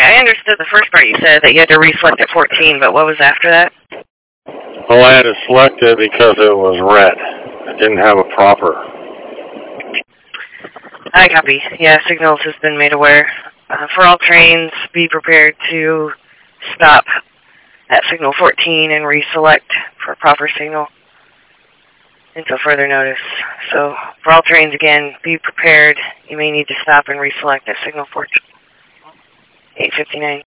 I understood the first part you said, that you had to reselect at 14, but what was after that? Well, I had to select it because it was red. It didn't have a proper. I copy. Yeah, Signals has been made aware. For all trains, be prepared to stop at signal 14 and reselect for a proper signal until further notice. So, for all trains, again, be prepared. You may need to stop and reselect at signal 14. 8:59.